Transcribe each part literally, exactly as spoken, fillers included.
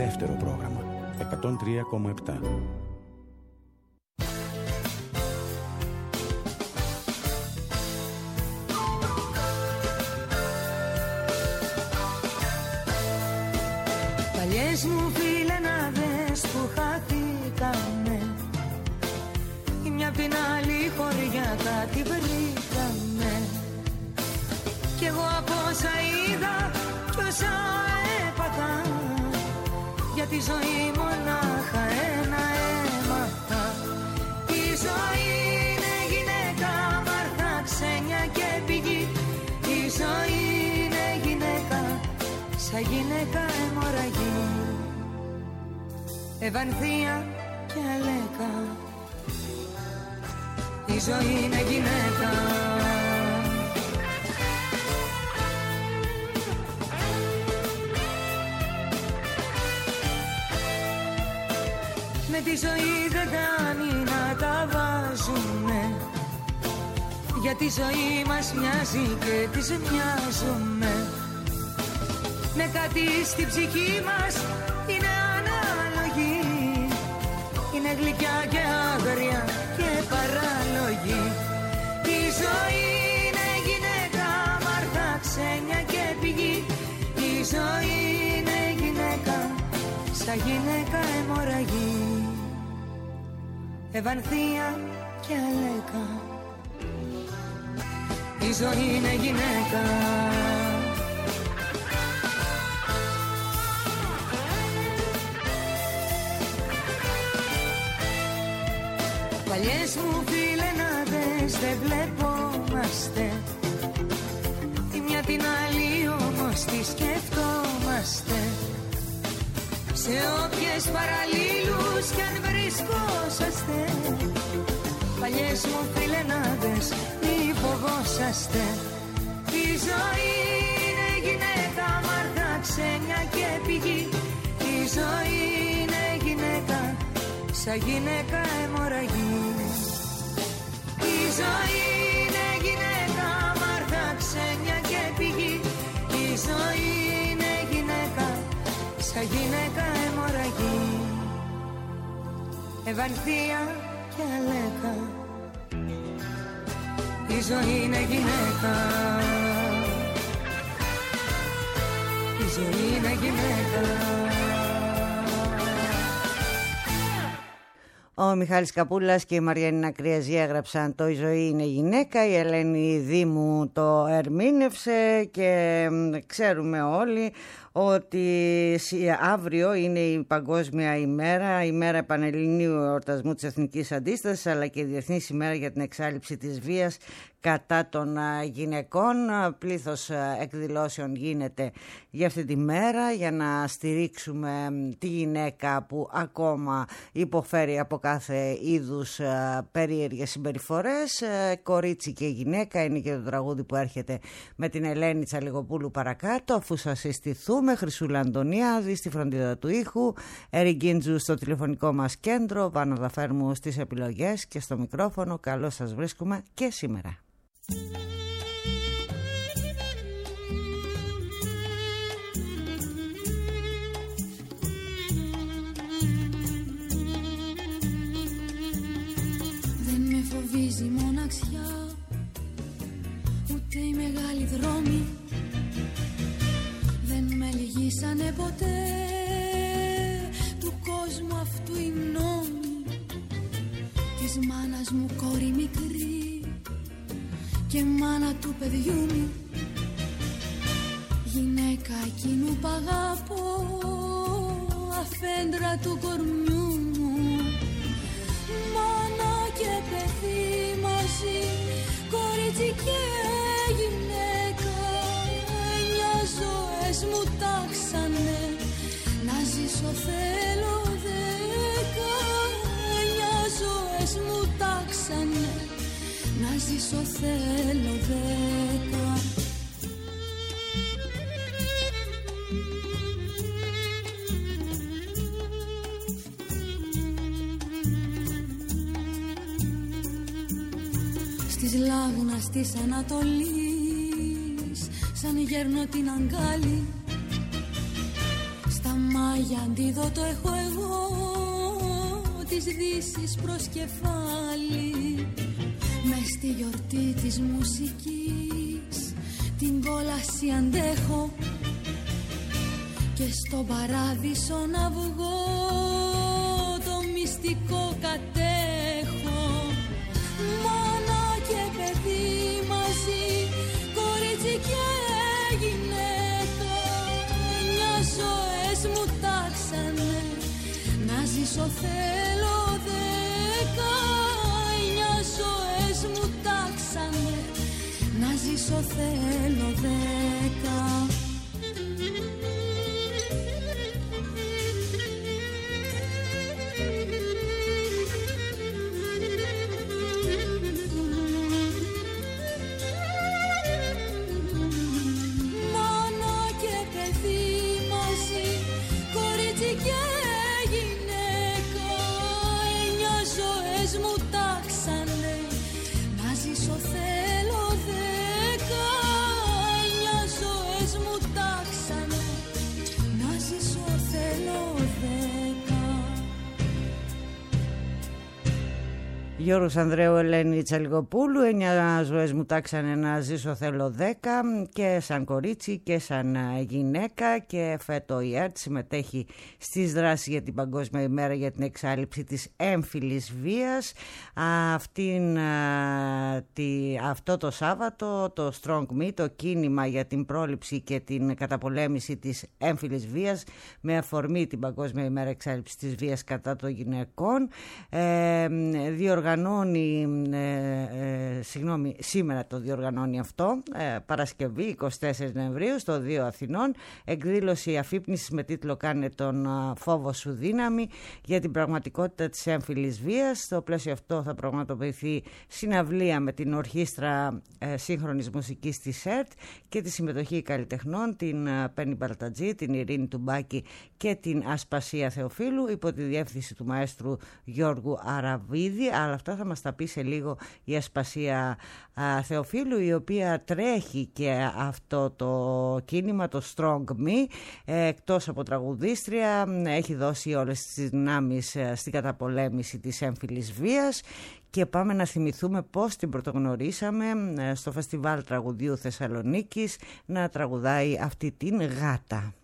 δεύτερο πρόγραμμα εκατόν τρία κόμμα επτά. Παλιές μου φιλενάδες που χάθηκανε, η μια απ' την άλλη χωριά κάτι βρήκαμε. Κι εγώ από όσα είδα κι όσα έπαθα, για τη ζωή μονάχα ένα έμαθα. Η ζωή είναι γυναίκα, μάρθα, ξένια και πηγή. Η ζωή είναι γυναίκα, σαν γυναίκα αιμορραγή. Ευανθία και αλέκα, η ζωή είναι γυναίκα. Με τη ζωή δεν κάνει να τα βάζουνε, για τη ζωή μας μοιάζει και τις μοιάζουμε. Ναι, κάτι στη ψυχή μας είναι ανάλογη, είναι γλυκιά και άγρια και παράλογη. Η ζωή είναι γυναίκα, μάρθα, ξένια και πηγή. Η ζωή είναι γυναίκα, σαν γυναίκα αιμορραγή. Ευανθία και αλέκα, η ζωή είναι γυναίκα. Παλιές μου φιλενάδες δεν βλεπόμαστε, τη μια την άλλη όμως τη σκεφτόμαστε. Σε όποιες παραλλήλους κι αν βρισκόσαστε, παλιές μου φιλενάδες μη φοβόσαστε. Η ζωή είναι γυναίκα, μάρθα, ξένια και πηγή. Η ζωή είναι γυναίκα, σαν γυναίκα αιμορραγή. Η ζωή είναι γυναίκα, μάρθα, ξένια και πηγή. Η ζωή είναι γυναίκα, σαν γυναίκα αιμορραγή. Ευανθία και αλέκα, η ζωή είναι γυναίκα. Η ζωή είναι γυναίκα. Ο Μιχάλης Καπούλας και η Μαριάννη Ακριαζή έγραψαν το «Η ζωή είναι γυναίκα», η Ελένη Δήμου το ερμήνευσε και ξέρουμε όλοι ότι αύριο είναι η Παγκόσμια ημέρα, η μέρα επανελληνίου εορτασμού της Εθνικής Αντίστασης, αλλά και η Διεθνής ημέρα για την εξάλληψη της βίας κατά των γυναικών. Πλήθος εκδηλώσεων γίνεται για αυτή τη μέρα για να στηρίξουμε τη γυναίκα που ακόμα υποφέρει από κάθε είδους περίεργες συμπεριφορές. Κορίτσι και γυναίκα είναι και το τραγούδι που έρχεται με την Ελένη Τσαλιγοπούλου παρακάτω, αφού σας συστηθούμε. Χρυσούλα Αντωνιάδη στη φροντίδα του ήχου, Ερη Γκίντζου στο τηλεφωνικό μας κέντρο, Βάνο Δαφέρμου στις επιλογές και στο μικρόφωνο. Καλώς σας βρίσκουμε και σήμερα. Δεν με φοβίζει η μοναξιά, ούτε οι μεγάλοι δρόμοι. Δεν με λυγίσανε ποτέ του κόσμου αυτού οι νόμοι. Της μάνας μου κόρη μικρή και μάνα του παιδιού μου, γυναίκα εκείνου π' αγάπω, αφέντρα του κορμιού μου. Μάνα και παιδί μαζί, κορίτσι και γυναίκα, εννιά ζωές μου τάξανε, να ζήσω θέλω δέκα. Εννιά ζωές μου τάξανε, να ζήσω θέλω δέκα. Στις λάγνας της Ανατολής, σαν γέρνω την αγκάλι, στα Καραμάγια αντίδοτο έχω εγώ, της Δύσης προς κεφάλι. Μες στη γιορτή της μουσικής την κόλαση αντέχω και στον παράδεισο να βγω το μυστικό κατέχω. Μάνα και παιδί μαζί, κορίτσι και γυναίκα, εννιά ζωές μου τάξανε, να ζήσω θέλω δέκα. Εννιά ζωές μου τάξανε, να ζήσω θέλω δέκα. Γιώργος Ανδρέου, Ελένη Τσαλιγοπούλου. Εννιά ζωές μου τάξανε, να ζήσω θέλω δέκα. Και σαν κορίτσι και σαν γυναίκα. Και φέτο η ΕΡΤ συμμετέχει στις δράσεις για την Παγκόσμια ημέρα για την εξάλληψη της έμφυλης βίας. Αυτήν, τη, αυτό το Σάββατο το Strong Me, το κίνημα για την πρόληψη και την καταπολέμηση της έμφυλης βίας, με αφορμή την Παγκόσμια ημέρα εξάλληψης της βίας κατά των γυναικών, ε, διοργανώνει Ε, ε, συγγνώμη, σήμερα το διοργανώνει αυτό, ε, Παρασκευή εικοστή τέταρτη Νοεμβρίου στο δύο Αθηνών, εκδήλωση αφύπνισης με τίτλο «Κάνε τον φόβο σου δύναμη» για την πραγματικότητα της έμφυλης βίας. Στο πλαίσιο αυτό θα πραγματοποιηθεί συναυλία με την ορχήστρα ε, σύγχρονης μουσικής της ΕΡΤ και τη συμμετοχή καλλιτεχνών, την Πέννη Μπαλτατζή, την Ειρήνη Τουμπάκη και την Ασπασία Θεοφίλου, υπό τη διεύθυνση του μαέστρου Γιώργου Αραβίδη. Αλλά αυτά θα μας τα πει σε λίγο η Ασπασία α, Θεοφίλου, η οποία τρέχει και αυτό το κίνημα, το Strong Me, ε, εκτός από τραγουδίστρια, έχει δώσει όλες τις δυνάμεις ε, στην καταπολέμηση της έμφυλης βίας. Και πάμε να θυμηθούμε πώς την πρωτογνωρίσαμε ε, στο Φεστιβάλ Τραγουδίου Θεσσαλονίκης να τραγουδάει αυτή την γάτα.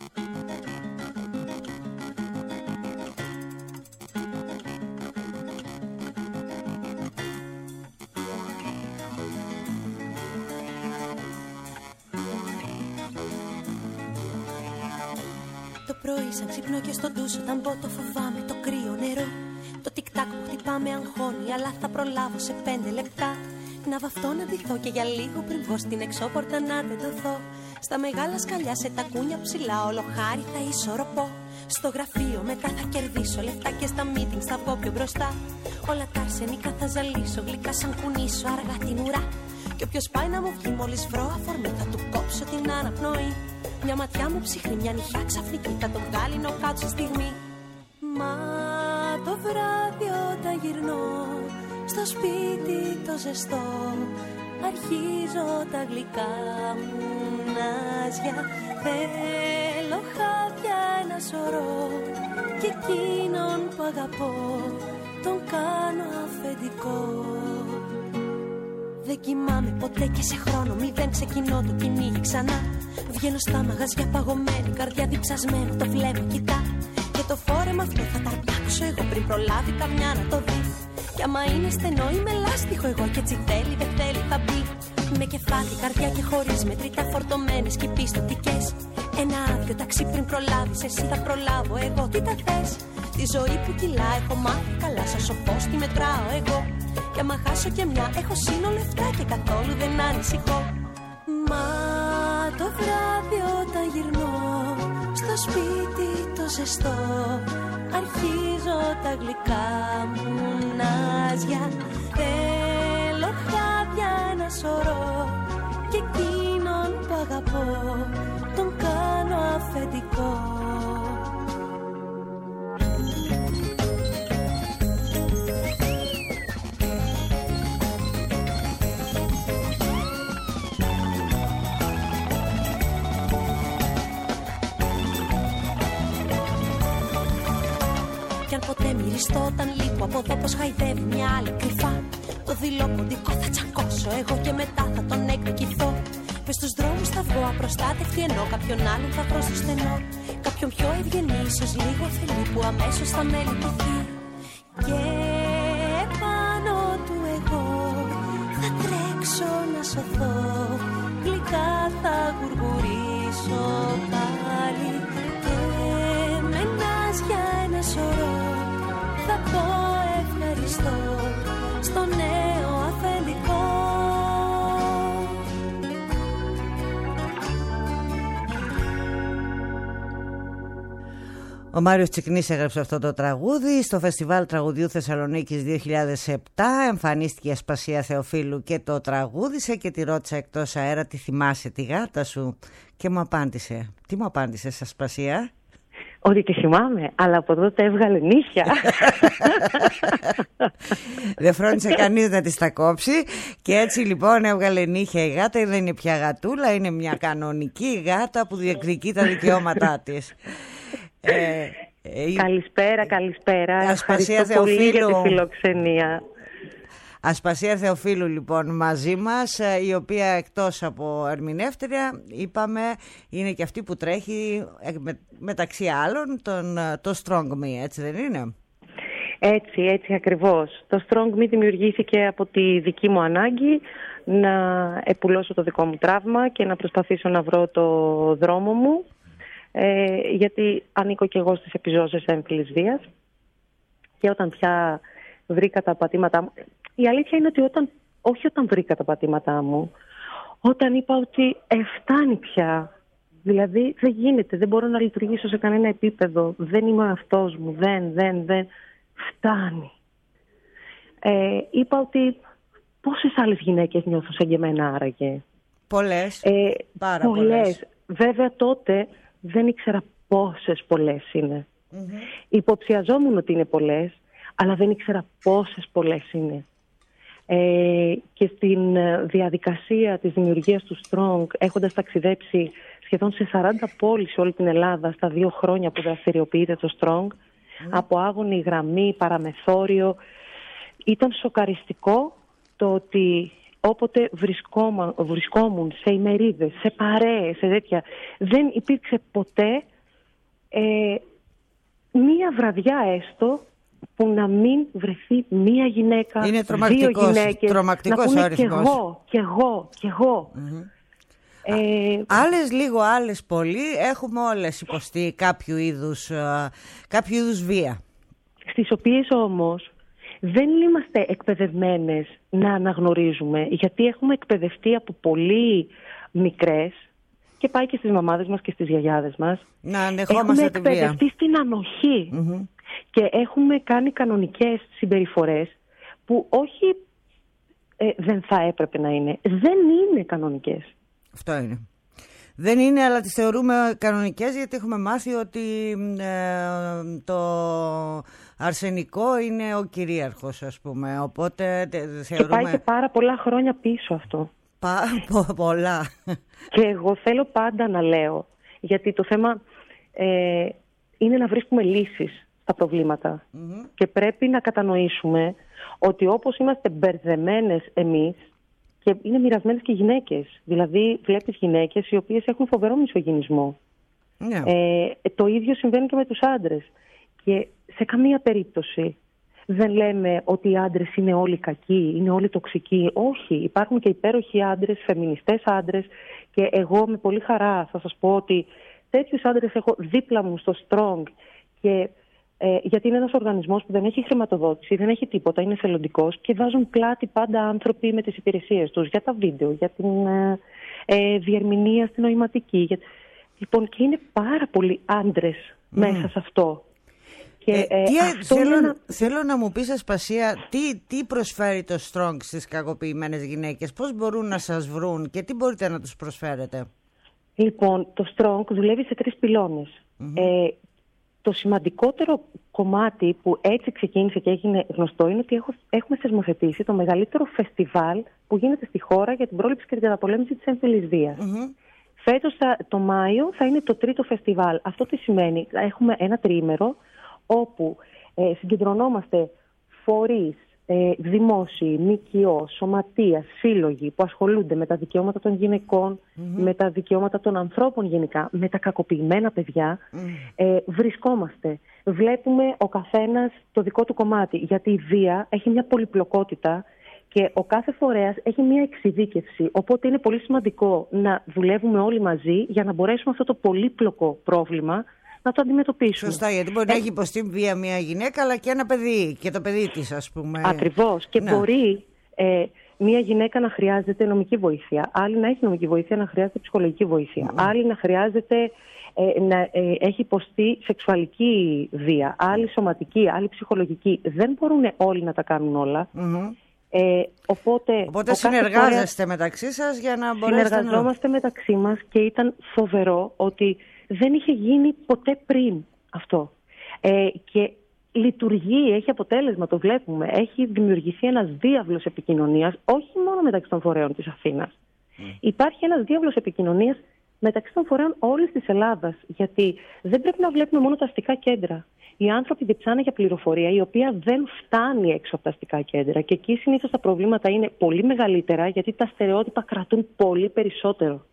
Το πρωί σαν ξυπνώ και στον ντους όταν μπω το φοβάμαι το κρύο νερό. Το τικ-τακ που χτυπά με αγχώνει, αλλά θα προλάβω σε πέντε λεπτά να βαφτώ, να ντυθώ και για λίγο πριν βγω στην εξώπορτα να τεντωθώ. Στα μεγάλα σκαλιά σε τακούνια ψηλά όλο χάρη θα ισορροπώ. Στο γραφείο μετά θα κερδίσω λεφτά και στα meetings θα πω πιο μπροστά. Όλα τα αρσενικά θα ζαλίσω, γλυκά σαν κουνήσω αργά την ουρά. Και όποιος πάει να μου βγει μόλις βρω αφορμή θα του κόψω την αναπνοή. Μια ματιά μου ψυχρή, μια νυχιά ξαφνική θα τον βγάλει νοκάut στη στιγμή. Μα το βράδυ όταν γυρνώ στο σπίτι το ζεστό, αρχίζω τα γλυκά μου νάζια. Θέλω χάδια ένα σωρό και εκείνον που αγαπώ τον κάνω αφεντικό. Δεν κοιμάμαι ποτέ και σε χρόνο μηδέν ξεκινώ το κυνήγι ξανά. Βγαίνω στα μαγαζιά παγωμένη, καρδιά διψασμένη, το βλέμμα κοιτά. Και το φόρεμα αυτό θα ταρπάξω εγώ πριν προλάβει καμιά να το δει. Κι άμα είναι στενό είμαι λάστιχο εγώ κι έτσι θέλει δεν θέλει θα μπει. Με κεφάλι, καρδιά και χωρίς μετρητά φορτωμένες και πιστωτικές. Ένα άδειο ταξί πριν προλάβεις εσύ θα προλάβω εγώ, τι τα θες. Τη ζωή που κυλά έχω μάθει καλά, σαν σοφός τη μετράω εγώ. Κι άμα χάσω και μια έχω σύνολο εφτά και καθόλου δεν ανησυχώ. Μα το βράδυ όταν γυρνώ στο σπίτι το ζεστό, αρχίζω τα γλυκά μου νάζια. Θέλω χάδια ένα σωρό και εκείνον που αγαπώ τον κάνω αφεντικό. χειριστώ όταν λείπω από εδώ, πως χαϊδεύει μια άλλη κρυφά. Το δειλό κωδικό θα τσακώσω εγώ και μετά θα τον εκδικηθώ. Μες στους δρόμους θα βγω απροστάτευτη, ενώ κάποιον άλλον θα βρω στο στενό. Κάποιον πιο ευγενή, ίσως λίγο θελή, που αμέσως θα με λυπηθεί. Και πάνω του εγώ θα τρέξω να σωθώ. Γλυκά θα γουργουρήσω πάλι. Και με ένας για ένα σωρό θα πω ευχαριστώ στο νέο αφεντικό. Ο Μάριος Τσικνής έγραψε αυτό το τραγούδι στο Φεστιβάλ Τραγουδιού Θεσσαλονίκης δύο χιλιάδες επτά. Εμφανίστηκε η Ασπασία Θεοφίλου και το τραγούδισε και τη ρώτησα εκτός αέρα τι θυμάσαι τη γάτα σου και μου απάντησε. Τι μου απάντησε, Ασπασία? Ότι τη θυμάμαι, αλλά από τότε έβγαλε νύχια. Δεν φρόντισε κανείς να τη τα κόψει. Και έτσι λοιπόν έβγαλε νύχια η γάτα. Δεν είναι πια γατούλα, είναι μια κανονική γάτα που διεκδικεί τα δικαιώματά της. Ε, ε, καλησπέρα, καλησπέρα. Ασπασία Ευχαριστώ πολύ Θεοφίλου. για τη φιλοξενία. Ασπασία Θεοφίλου λοιπόν μαζί μας, η οποία εκτός από ερμηνεύτρια είπαμε είναι και αυτή που τρέχει με, μεταξύ άλλων τον, το Strong Me, έτσι δεν είναι? Έτσι, έτσι ακριβώς. Το Strong Me δημιουργήθηκε από τη δική μου ανάγκη να επουλώσω το δικό μου τραύμα και να προσπαθήσω να βρω το δρόμο μου, ε, γιατί ανήκω και εγώ στις επιζώσεις έμφυλης βίας και όταν πια βρήκα τα πατήματά μου, η αλήθεια είναι ότι όταν, όχι όταν βρήκα τα πατήματά μου, όταν είπα ότι εφτάνει πια, δηλαδή δεν γίνεται, δεν μπορώ να λειτουργήσω σε κανένα επίπεδο, δεν είμαι ο εαυτός μου, δεν, δεν, δεν, φτάνει. Ε, είπα ότι πόσες άλλες γυναίκες νιώθω σαν και εμένα άραγε? Πολλές, ε, πάρα πολλές. πολλές. Βέβαια τότε δεν ήξερα πόσες πολλές είναι. Mm-hmm. Υποψιαζόμουν ότι είναι πολλές, αλλά δεν ήξερα πόσες πολλές είναι. Ε, και στην διαδικασία της δημιουργίας του Strong, έχοντας ταξιδέψει σχεδόν σε σαράντα πόλεις σε όλη την Ελλάδα στα δύο χρόνια που δραστηριοποιείται το Strong, mm. από άγωνη γραμμή, παραμεθόριο, ήταν σοκαριστικό το ότι όποτε βρισκόμα, βρισκόμουν σε ημερίδες, σε παρέες, σε τέτοια, δεν υπήρξε ποτέ ε, μία βραδιά έστω που να μην βρεθεί μία γυναίκα, είναι δύο γυναίκες, τρομακτικός να πούνε κι εγώ, κι εγώ, κι εγώ. Mm-hmm. Ε, άλλες λίγο, άλλες πολύ, έχουμε όλες υποστεί κάποιο είδους, uh, κάποιο είδους βία. Στις οποίες όμως δεν είμαστε εκπαιδευμένες να αναγνωρίζουμε, γιατί έχουμε εκπαιδευτεί από πολύ μικρές και πάει και στις μαμάδες μας και στις γιαγιάδες μας. Να ανεχόμαστε τη βία. Έχουμε εκπαιδευτεί στην ανοχή. Mm-hmm. Και έχουμε κάνει κανονικές συμπεριφορές που όχι ε, δεν θα έπρεπε να είναι. Δεν είναι κανονικές. Αυτό είναι. Δεν είναι, αλλά τις θεωρούμε κανονικές γιατί έχουμε μάθει ότι ε, το αρσενικό είναι ο κυρίαρχος, ας πούμε. Οπότε θεωρούμε... Και πάει και πάρα πολλά χρόνια πίσω αυτό. Πα, πο, πολλά. Και εγώ θέλω πάντα να λέω, γιατί το θέμα ε, είναι να βρίσκουμε λύσεις στα προβλήματα. Mm-hmm. Και πρέπει να κατανοήσουμε ότι όπως είμαστε μπερδεμένες εμείς, και είναι μοιρασμένες και γυναίκες. Δηλαδή βλέπεις γυναίκες οι οποίες έχουν φοβερό μισογυνισμό. Yeah. Ε, το ίδιο συμβαίνει και με τους άντρες. Και σε καμία περίπτωση δεν λέμε ότι οι άντρες είναι όλοι κακοί, είναι όλοι τοξικοί. Όχι, υπάρχουν και υπέροχοι άντρες, φεμινιστές άντρες. Και εγώ με πολύ χαρά θα σας πω ότι τέτοιους άντρες έχω δίπλα μου στο Strong. Και Ε, γιατί είναι ένας οργανισμός που δεν έχει χρηματοδότηση, δεν έχει τίποτα, είναι εθελοντικός και βάζουν πλάτη πάντα άνθρωποι με τις υπηρεσίες τους για τα βίντεο, για την ε, ε, διερμηνία στην νοηματική. Για... Λοιπόν, και είναι πάρα πολλοί άντρες mm. μέσα σε αυτό. Και, ε, ε, τι, αυτό θέλω, ένα... θέλω να μου πεις, Ασπασία, τι, τι προσφέρει το Strong στις κακοποιημένες γυναίκες, πώς μπορούν να σας βρουν και τι μπορείτε να τους προσφέρετε? Λοιπόν, το Strong δουλεύει σε τρεις πυλώνες. Mm-hmm. Ε, Το σημαντικότερο κομμάτι που έτσι ξεκίνησε και έγινε γνωστό είναι ότι έχω, έχουμε θεσμοθετήσει το μεγαλύτερο φεστιβάλ που γίνεται στη χώρα για την πρόληψη και την καταπολέμηση της έμφυλης βίας. Mm-hmm. Φέτος το Μάιο θα είναι το τρίτο φεστιβάλ. Αυτό τι σημαίνει? Έχουμε ένα τριήμερο όπου Ε, συγκεντρωνόμαστε φορείς, ε, δημόσιοι, ΜΚΟ, σωματεία, σύλλογοι που ασχολούνται με τα δικαιώματα των γυναικών, mm-hmm. με τα δικαιώματα των ανθρώπων γενικά, με τα κακοποιημένα παιδιά. Mm. Ε, βρισκόμαστε. Βλέπουμε ο καθένας το δικό του κομμάτι, γιατί η βία έχει μια πολυπλοκότητα και ο κάθε φορέας έχει μια εξειδίκευση. Οπότε είναι πολύ σημαντικό να δουλεύουμε όλοι μαζί για να μπορέσουμε αυτό το πολύπλοκο πρόβλημα να το αντιμετωπίσουμε. Σωστά, γιατί μπορεί ε... να έχει υποστεί βία μια γυναίκα, αλλά και ένα παιδί, και το παιδί της, ας πούμε. Ακριβώς. Και ναι. μπορεί ε, μια γυναίκα να χρειάζεται νομική βοήθεια, άλλη να έχει νομική βοήθεια, να χρειάζεται ψυχολογική βοήθεια, mm. άλλη να χρειάζεται ε, να ε, έχει υποστεί σεξουαλική βία, άλλη σωματική, άλλη ψυχολογική. Δεν μπορούν όλοι να τα κάνουν όλα. Mm-hmm. Ε, οπότε οπότε συνεργάζεστε φορέα... μεταξύ σας για να μπορέσετε να... Συνεργαζόμαστε μεταξύ μας και ήταν φοβερό ότι δεν είχε γίνει ποτέ πριν αυτό. Ε, και λειτουργεί, έχει αποτέλεσμα, το βλέπουμε. Έχει δημιουργηθεί ένας διάβλος επικοινωνίας, όχι μόνο μεταξύ των φορέων της Αθήνας. Mm. Υπάρχει ένας διάβλος επικοινωνίας μεταξύ των φορέων όλης της Ελλάδας. Γιατί δεν πρέπει να βλέπουμε μόνο τα αστικά κέντρα. Οι άνθρωποι διψάνε για πληροφορία η οποία δεν φτάνει έξω από τα αστικά κέντρα. Και εκεί συνήθως τα προβλήματα είναι πολύ μεγαλύτερα, γιατί τα στερεότυπα κρατούν πολύ περισσότερο.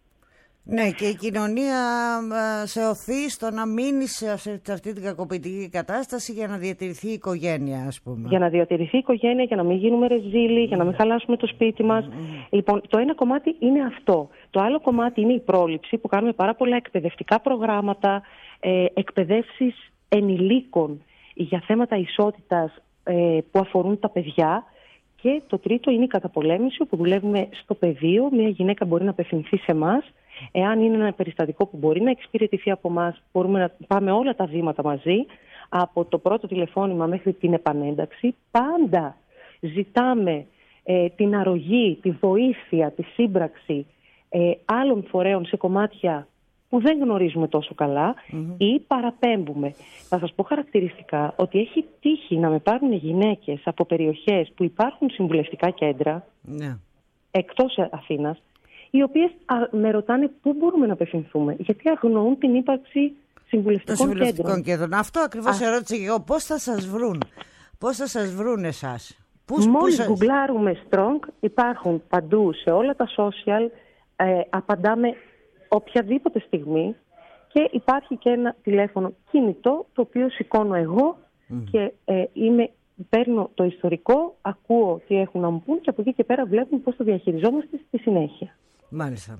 Ναι, και η κοινωνία σε οθεί στο να μείνει σε αυτή την κακοποιητική κατάσταση για να διατηρηθεί η οικογένεια, ας πούμε. Για να διατηρηθεί η οικογένεια, για να μην γίνουμε ρεζίλοι, mm. για να μην χαλάσουμε το σπίτι μας. Mm. Λοιπόν, το ένα κομμάτι είναι αυτό. Το άλλο κομμάτι είναι η πρόληψη, που κάνουμε πάρα πολλά εκπαιδευτικά προγράμματα, ε, εκπαιδεύσεις ενηλίκων για θέματα ισότητας ε, που αφορούν τα παιδιά. Και το τρίτο είναι η καταπολέμηση, όπου δουλεύουμε στο πεδίο. Μια γυναίκα μπορεί να απευθυνθεί σε εμάς. Εάν είναι ένα περιστατικό που μπορεί να εξυπηρετηθεί από εμάς, μπορούμε να πάμε όλα τα βήματα μαζί, από το πρώτο τηλεφώνημα μέχρι την επανένταξη. Πάντα ζητάμε ε, την αρρωγή, τη βοήθεια, τη σύμπραξη ε, άλλων φορέων σε κομμάτια που δεν γνωρίζουμε τόσο καλά mm-hmm. ή παραπέμπουμε. Θα σας πω χαρακτηριστικά ότι έχει τύχει να με πάρουν γυναίκες από περιοχές που υπάρχουν συμβουλευτικά κέντρα yeah. εκτός Αθήνας, οι οποίες με ρωτάνε πού μπορούμε να απευθυνθούμε, γιατί αγνοούν την ύπαρξη συμβουλευτικών, συμβουλευτικών κέντρων. κέντρων. Αυτό ακριβώς Α... ερώτησα και εγώ. Πώς θα σας βρουν, πώς θα σας βρουν εσάς. Πούς, Μόλις σας... γκουγκλάρουμε Strong, υπάρχουν παντού σε όλα τα social, ε, απαντάμε οποιαδήποτε στιγμή και υπάρχει και ένα τηλέφωνο κινητό το οποίο σηκώνω εγώ mm. και ε, είμαι, παίρνω το ιστορικό, ακούω τι έχουν να μου πούν και από εκεί και πέρα βλέπουμε πώς το διαχειριζόμαστε στη συνέχεια. Μάλιστα.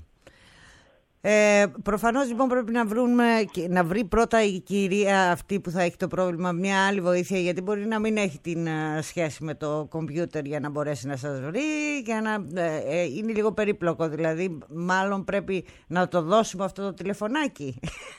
Ε, προφανώς λοιπόν πρέπει να, βρούμε, να βρει πρώτα η κυρία αυτή που θα έχει το πρόβλημα μια άλλη βοήθεια, γιατί μπορεί να μην έχει την uh, σχέση με το κομπιούτερ για να μπορέσει να σας βρει και να, ε, ε, είναι λίγο περίπλοκο, δηλαδή μάλλον πρέπει να το δώσουμε αυτό το τηλεφωνάκι.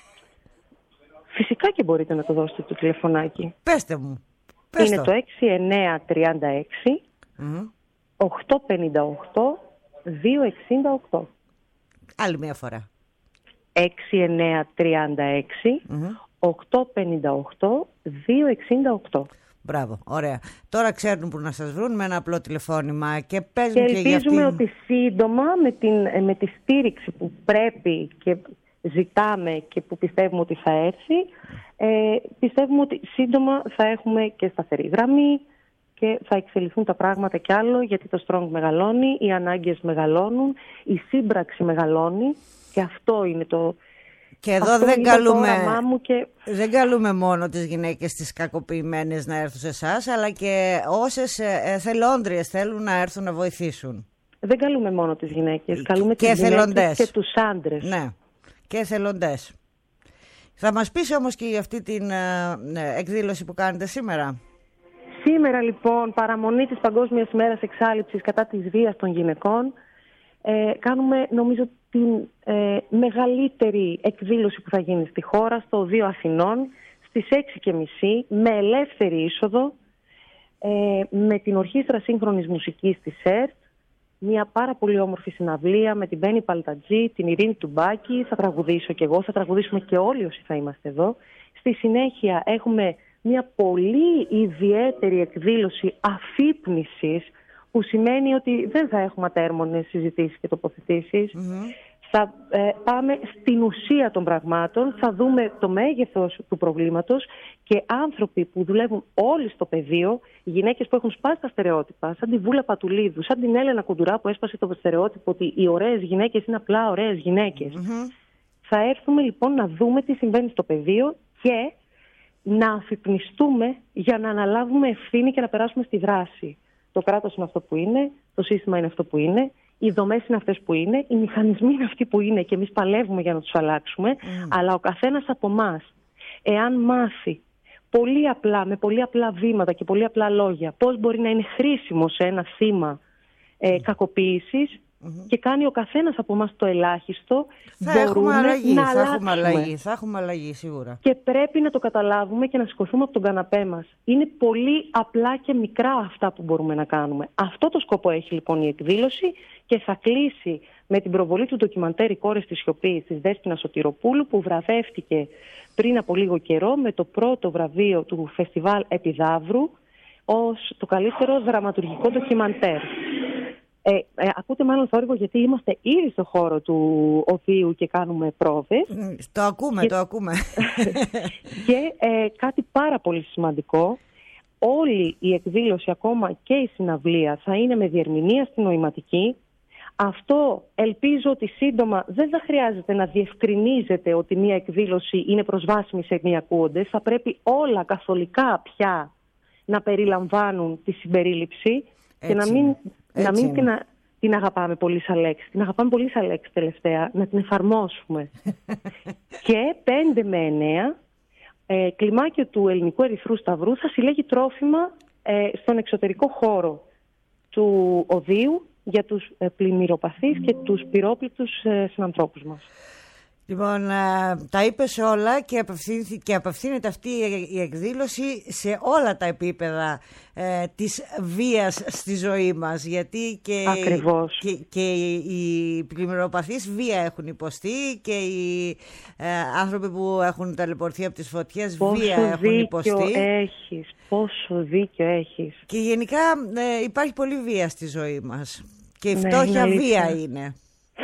Φυσικά και μπορείτε να το δώσετε το τηλεφωνάκι. Πέστε μου. Πες είναι το, το έξι εννιά τρία έξι mm. οκτώ πενήντα οκτώ δύο εξήντα οκτώ. Άλλη μια φορά. έξι εννιά τρία έξι οκτώ πενήντα οκτώ δύο εξήντα οκτώ. Μπράβο, ωραία. Τώρα ξέρουν που να σας βρουν με ένα απλό τηλεφώνημα και παίζουν και, και για αυτήν. ελπίζουμε ότι σύντομα με, την, με τη στήριξη που πρέπει και ζητάμε και που πιστεύουμε ότι θα έρθει, ε, πιστεύουμε ότι σύντομα θα έχουμε και σταθερή γραμμή και θα εξελιχθούν τα πράγματα κι άλλο, γιατί το Strong μεγαλώνει, οι ανάγκες μεγαλώνουν, η σύμπραξη μεγαλώνει και αυτό είναι το... Και εδώ δεν καλούμε, και... δεν καλούμε μόνο τις γυναίκες τις κακοποιημένες να έρθουν σε εσάς, αλλά και όσες εθελόντριες θέλουν να έρθουν να βοηθήσουν. Δεν καλούμε μόνο τις γυναίκες, καλούμε και τις γυναίκες και τους άντρες. Ναι, και εθελοντές. Θα μας πεις όμως και για αυτή την ε, εκδήλωση που κάνετε σήμερα. Σήμερα λοιπόν, παραμονή της Παγκόσμιας ημέρας εξάλειψης κατά της βίας των γυναικών, ε, κάνουμε νομίζω την ε, μεγαλύτερη εκδήλωση που θα γίνει στη χώρα, στο Οδείο Αθηνών, στις έξι και μισή, με ελεύθερη είσοδο, ε, με την Ορχήστρα Σύγχρονης Μουσικής της ΕΡΤ, μια πάρα πολύ όμορφη συναυλία με την Μπέννη Παλτατζή, την Ειρήνη Τουμπάκη, θα τραγουδήσω κι εγώ, θα τραγουδήσουμε και όλοι όσοι θα είμαστε εδώ. Στη συνέχεια έχουμε μια πολύ ιδιαίτερη εκδήλωση αφύπνισης, που σημαίνει ότι δεν θα έχουμε ατέρμονες συζητήσεις και τοποθετήσεις. Mm-hmm. Θα ε, πάμε στην ουσία των πραγμάτων, θα δούμε το μέγεθος του προβλήματος και άνθρωποι που δουλεύουν όλοι στο πεδίο, γυναίκες που έχουν σπάσει τα στερεότυπα, σαν τη Βούλα Πατουλίδου, σαν την Έλενα Κουντουρά που έσπασε το στερεότυπο ότι οι ωραίες γυναίκες είναι απλά ωραίες γυναίκες. Mm-hmm. Θα έρθουμε λοιπόν να δούμε τι συμβαίνει στο πεδίο και να αφυπνιστούμε για να αναλάβουμε ευθύνη και να περάσουμε στη δράση. Το κράτος είναι αυτό που είναι, το σύστημα είναι αυτό που είναι, οι δομές είναι αυτές που είναι, οι μηχανισμοί είναι αυτοί που είναι και εμείς παλεύουμε για να τους αλλάξουμε, mm. αλλά ο καθένας από εμάς, εάν μάθει πολύ απλά, με πολύ απλά βήματα και πολύ απλά λόγια, πώς μπορεί να είναι χρήσιμο σε ένα θύμα ε, κακοποίησης, mm-hmm. και κάνει ο καθένας από εμάς το ελάχιστο, θα έχουμε αλλαγή, να θα αλλάξουμε. έχουμε αλλαγή, θα έχουμε αλλαγή σίγουρα. Και πρέπει να το καταλάβουμε και να σηκωθούμε από τον καναπέ μας. Είναι πολύ απλά και μικρά αυτά που μπορούμε να κάνουμε. Αυτό το σκοπό έχει λοιπόν η εκδήλωση και θα κλείσει με την προβολή του ντοκιμαντέρ «Οι κόρες της σιωπής» της Δέσποινας Σωτηροπούλου, που βραβεύτηκε πριν από λίγο καιρό με το πρώτο βραβείο του Φεστιβάλ Επιδαύρου ως το καλύτερο δραματουργικό ντοκιμαντέρ. Ε, ε, ακούτε μάλλον θόρυβο γιατί είμαστε ήδη στο χώρο του Οδείου και κάνουμε πρόβες. Το ακούμε, και, το ακούμε. Και ε, κάτι πάρα πολύ σημαντικό, όλη η εκδήλωση, ακόμα και η συναυλία, θα είναι με διερμηνία στη νοηματική. Αυτό ελπίζω ότι σύντομα δεν θα χρειάζεται να διευκρινίζεται ότι μια εκδήλωση είναι προσβάσιμη σε μη ακούοντες. Θα πρέπει όλα καθολικά πια να περιλαμβάνουν τη συμπερίληψη. Έτσι, και να μην, να μην την, την αγαπάμε πολύ σαν λέξη. Την αγαπάμε πολύ σαν λέξη τελευταία, να την εφαρμόσουμε. Και πέντε με εννέα, ε, κλιμάκιο του Ελληνικού Ερυθρού Σταυρού θα συλλέγει τρόφιμα ε, στον εξωτερικό χώρο του Οδείου για τους ε, πλημμυροπαθείς και τους πυρόπληκτους ε, συνανθρώπους μας. Λοιπόν, τα είπες όλα και, και απευθύνεται αυτή η εκδήλωση σε όλα τα επίπεδα ε, της βίας στη ζωή μας, γιατί και, Ακριβώς. και, και οι πλημμυροπαθείς βία έχουν υποστεί και οι ε, άνθρωποι που έχουν ταλαιπωρηθεί από τις φωτιές πόσο βία έχουν υποστεί. Πόσο δίκιο έχεις, πόσο δίκιο έχεις. Και γενικά ε, υπάρχει πολύ βία στη ζωή μας και η φτώχεια ναι, βία είναι.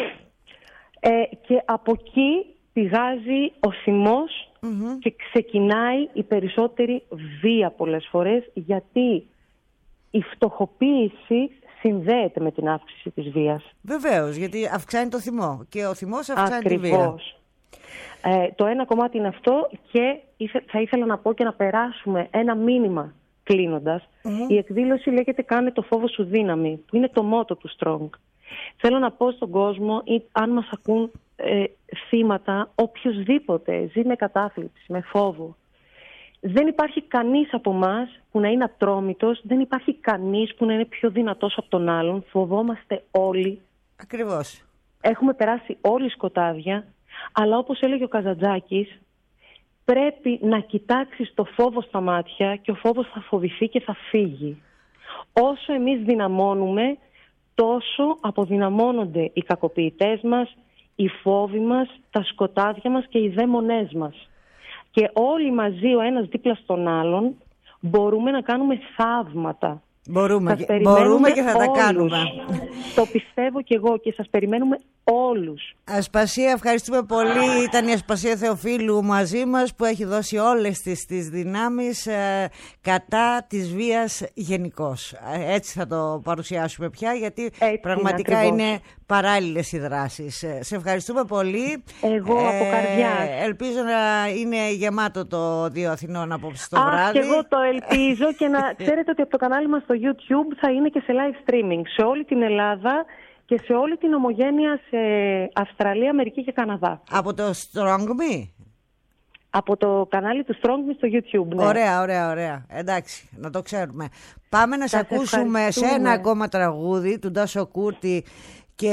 Ε, και από εκεί πηγάζει ο θυμός mm-hmm. και ξεκινάει η περισσότερη βία πολλές φορές, γιατί η φτωχοποίηση συνδέεται με την αύξηση της βίας. Βεβαίως, γιατί αυξάνει το θυμό και ο θυμός αυξάνει τη βία. Ε, το ένα κομμάτι είναι αυτό και θα ήθελα να πω και να περάσουμε ένα μήνυμα κλείνοντας. Mm-hmm. Η εκδήλωση λέγεται «Κάνε το φόβο σου δύναμη», που είναι το μότο του Strong. Θέλω να πω στον κόσμο, ή αν μας ακούν ε, θύματα, οποιοσδήποτε ζει με κατάθλιψη, με φόβο. Δεν υπάρχει κανείς από εμάς που να είναι ατρόμητος, δεν υπάρχει κανείς που να είναι πιο δυνατός από τον άλλον. Φοβόμαστε όλοι. Ακριβώς. Έχουμε περάσει όλοι σκοτάδια, αλλά όπως έλεγε ο Καζαντζάκης, πρέπει να κοιτάξεις το φόβο στα μάτια και ο φόβος θα φοβηθεί και θα φύγει. Όσο εμείς δυναμώνουμε, τόσο αποδυναμώνονται οι κακοποιητές μας, οι φόβοι μας, τα σκοτάδια μας και οι δαίμονές μας. Και όλοι μαζί, ο ένας δίπλα στον άλλον, μπορούμε να κάνουμε θαύματα. Μπορούμε, και, μπορούμε και θα όλους. Τα κάνουμε. Το πιστεύω κι εγώ και σας περιμένουμε όλους. Ασπασία, ευχαριστούμε πολύ. Ήταν η Ασπασία Θεοφίλου μαζί μας, που έχει δώσει όλες τις, τις δυνάμεις ε, κατά της βίας γενικώς. Έτσι θα το παρουσιάσουμε πια, γιατί Έτσι, πραγματικά ακριβώς. είναι παράλληλες οι δράσεις. Σε ευχαριστούμε πολύ. Εγώ ε, από καρδιάς. Ελπίζω να είναι γεμάτο το Οδείο Αθηνών απόψε το Α, βράδυ. Και εγώ το ελπίζω και να ξέρετε ότι από το κανάλι μας στο YouTube θα είναι και σε live streaming σε όλη την Ελλάδα και σε όλη την ομογένεια, σε Αυστραλία, Αμερική και Καναδά. Από το Strong Me? Από το κανάλι του Strong Me στο YouTube, ναι. Ωραία, ωραία, ωραία. Εντάξει, να το ξέρουμε. Πάμε να σε ακούσουμε σε ένα ακόμα τραγούδι του Ντάσο Κούρτη και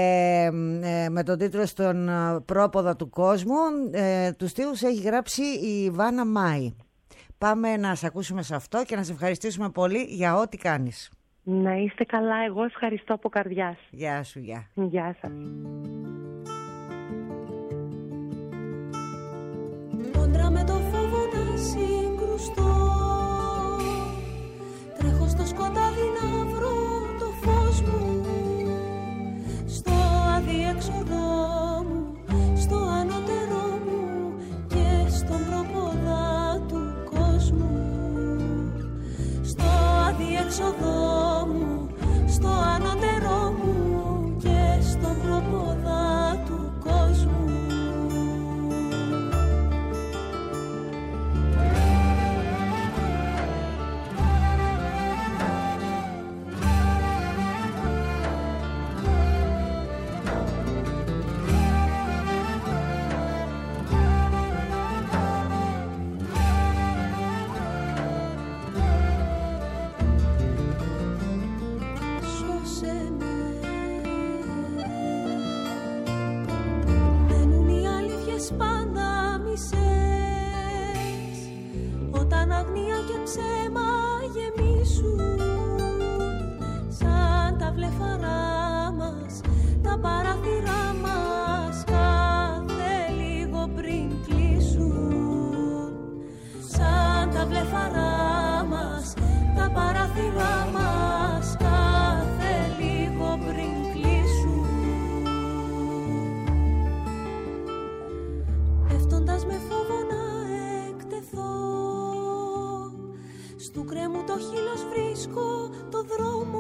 ε, με τον τίτλο «Στον πρόποδα του κόσμου». Ε, τους στίχους έχει γράψει η Βάνα Μάη. Πάμε να σε ακούσουμε σε αυτό και να σε ευχαριστήσουμε πολύ για ό,τι κάνεις. Να είστε καλά, εγώ ευχαριστώ από καρδιάς. Γεια σου, γεια. Γεια σας. Κόντρα με το φόβο να συγκρουστώ, τρέχω στο σκοτάδι να βρω το φως μου, στο αδιέξοδο πας με φόβο να εκτεθώ. Στου κρέμου το χείλος βρίσκω το δρόμο.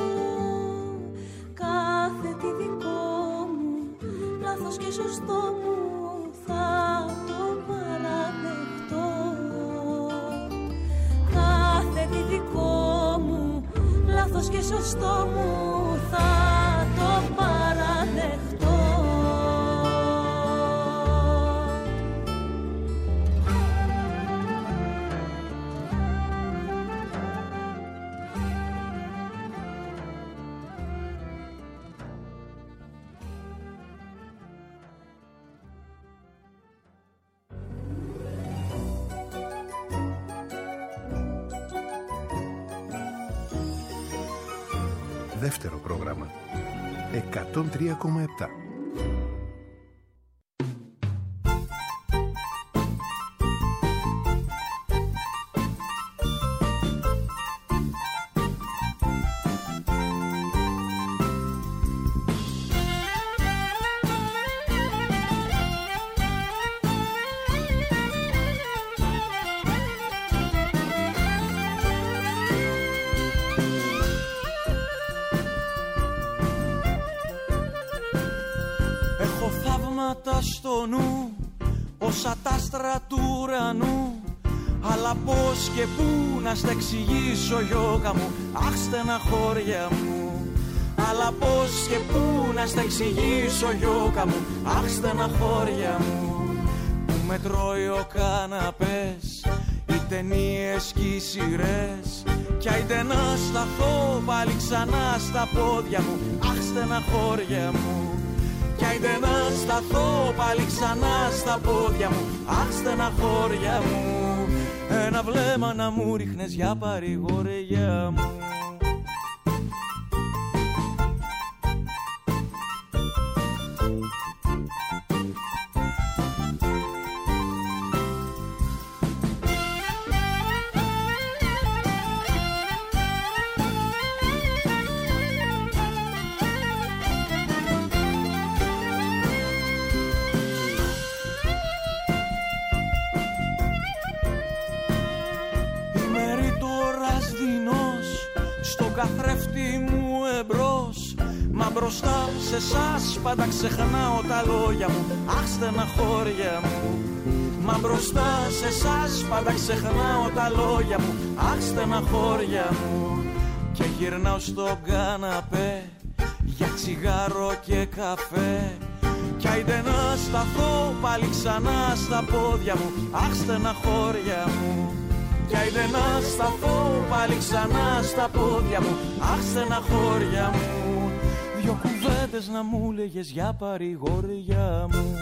Κάθε τι δικό μου, λάθος και σωστό μου, θα το παραδεχτώ. Κάθε τι δικό μου, λάθος και σωστό μου, θα το παραδεχτώ. Δεύτερο πρόγραμμα εκατόν τρία κόμμα επτά. Στο νου, όσα τα άστρα του ουρανού, αλλά πώς και πού να στα εξηγήσω, γιώκα μου, αχ στεναχώρια μου. Αλλά πώς και πού να στα εξηγήσω, γιώκα μου, αχ στεναχώρια μου. Που με τρώει ο καναπές, οι ταινίες και οι σειρές, κι άιντε να σταθώ πάλι ξανά στα πόδια μου, αχ στεναχώρια μου. Κι άιντε να σταθώ πάλι ξανά στα πόδια μου, αχ στεναχώρια μου. Ένα βλέμμα να μου ρίχνες για παρηγοριά μου. Καθρέφτη μου εμπρός, μα μπροστά σε εσάς πάντα ξεχνάω τα λόγια μου, αχ στεναχώρια μου. Μα μπροστά σε εσάς πάντα ξεχνάω τα λόγια μου, αχ στεναχώρια μου. Και γυρνάω στον καναπέ για τσιγάρο και καφέ, κι άιντε να σταθώ πάλι ξανά στα πόδια μου, αχ στεναχώρια μου. Κι άιντε να σταθώ πάλι ξανά στα πόδια μου, αχ στεναχώρια μου. Δυο κουβέντες να μου λέγες για παρηγοριά μου.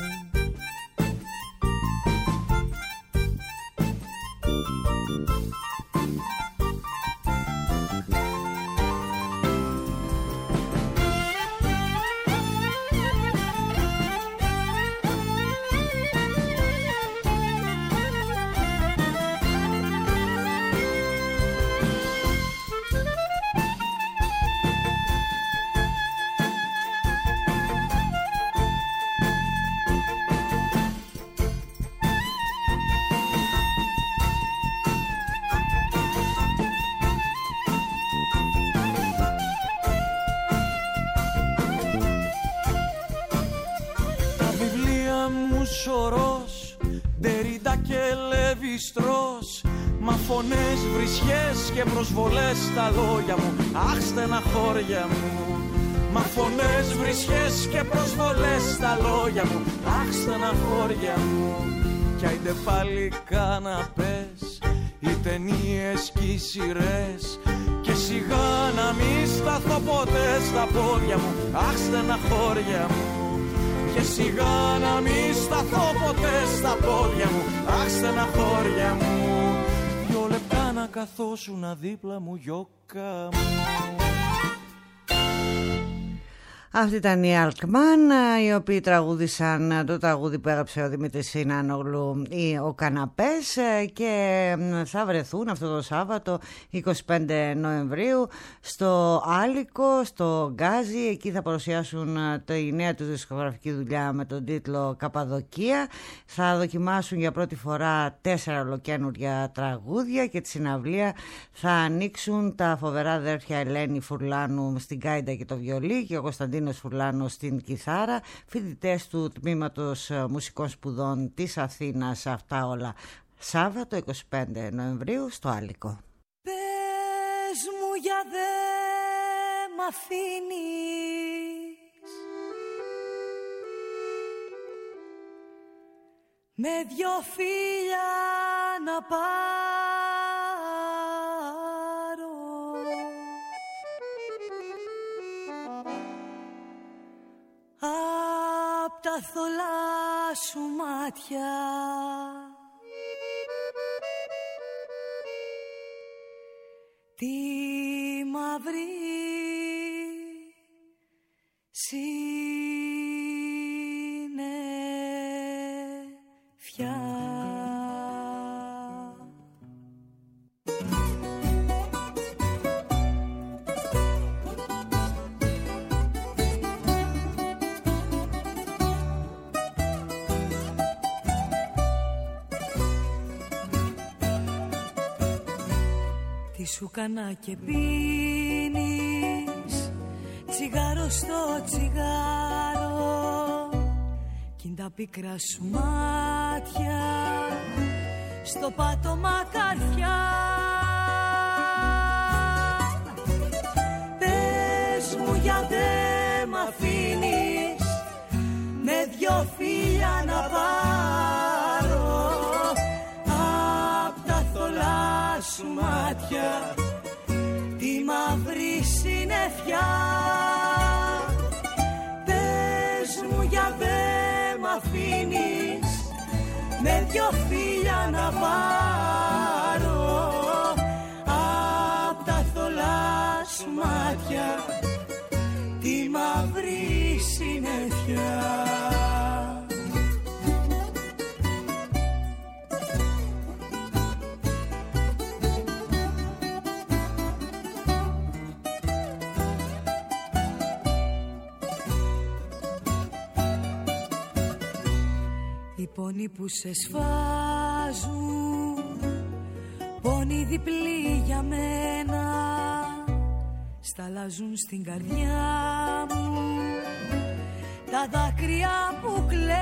Μα φωνές, βρισιές και προσβολές στα λόγια μου, αχ στεναχώρια μου. Μα φωνές, βρισιές και προσβολές στα λόγια μου, αχ στεναχώρια μου. Κι άιντε πάλι καναπές, οι ταινίες και οι σειρές, και σιγά να μη σταθώ ποτέ στα πόδια μου, αχ στεναχώρια μου. Και σιγά να μη σταθώ ποτέ στα πόδια μου, αχ στεναχώρια μου. Δυο λεπτά να καθόσουνα δίπλα μου, γιώκα μου. Αυτή ήταν η Αλκμάν, οι οποίοι τραγούδησαν το τραγούδι που έγραψε ο Δημήτρης Συνάνογλου, ο Καναπές, και θα βρεθούν αυτό το Σάββατο εικοστή πέμπτη Νοεμβρίου στο Άλικο, στο Γκάζι. Εκεί θα παρουσιάσουν τη νέα του δισκογραφική δουλειά με τον τίτλο Καπαδοκία. Θα δοκιμάσουν για πρώτη φορά τέσσερα ολοκαίνουργια τραγούδια και τη συναυλία θα ανοίξουν τα φοβερά αδέρφια Ελένη Φουρλάνου στην κάιντα και το βιολί και ο Κωνσταντίνος Φουρλάνος στην κιθάρα, φοιτητές του Τμήματος Μουσικών Σπουδών της Αθήνας. Αυτά όλα Σάββατο εικοστή πέμπτη Νοεμβρίου στο Άλικο. Πες μου για δε μ' αφήνεις με δυο φίλια να πάρω απ' τα θολά σου μάτια τη μαύρη συννεφιά. Τι σου κάνα και πίνεις τσιγάρο στο τσιγάρο κι είναι τα πίκρα σου μάτια στο πάτωμα καρδιά. Πες μου γιατί μ' αφήνεις με δυο φίλια να πάρω απ' τα θολά σου μάτια τη μαύρη συννεφιά. Πες μου για δε μ' αφήνεις με δυο φίλια να πάρω απ' τα θολά σου μάτια τη μαύρη συννεφιά. Οι πόνοι που σε σφάζουν, πόνοι διπλοί για μένα, σταλάζουν στην καρδιά μου τα δάκρυα που κλαις.